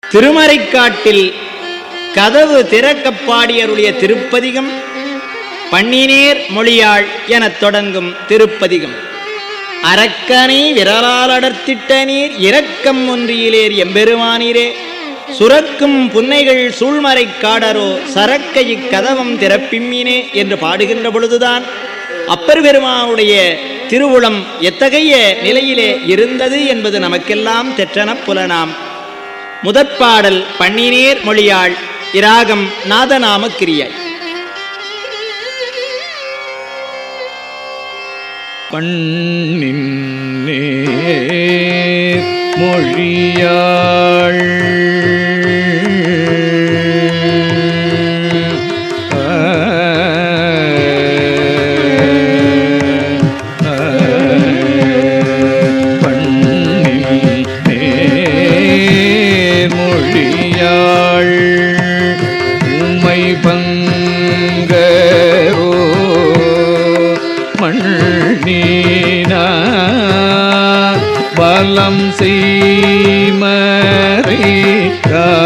திருமறைக்காட்டில் கதவு திறக்கப் பாடியருடைய திருப்பதிகம் பண்ணினேர் மொழியாள் எனத் தொடங்கும் திருப்பதிகம். அரக்கனை விரலால் அடர்த்திட்ட நீர் இரக்கம் ஒன்றியிலேர் எம்பெருமானீரே, சுரக்கும் புன்னைகள் சூழ்மறை காடரோ சரக்கை கதவம் திறப்பிம்மினே என்று பாடுகின்ற பொழுதுதான் அப்பர் பெருமானுடைய திருவுளம் எத்தகைய நிலையிலே இருந்தது என்பது நமக்கெல்லாம் தெற்றன புலனாம். முதற்பாடல் பண்ணினேர் மொழியாள், இராகம் நாதநாம கிரியாய். பண்ணினேர் மொழியாள் உமை பங்கரோ மண்ணீனா பலம் செய்மறை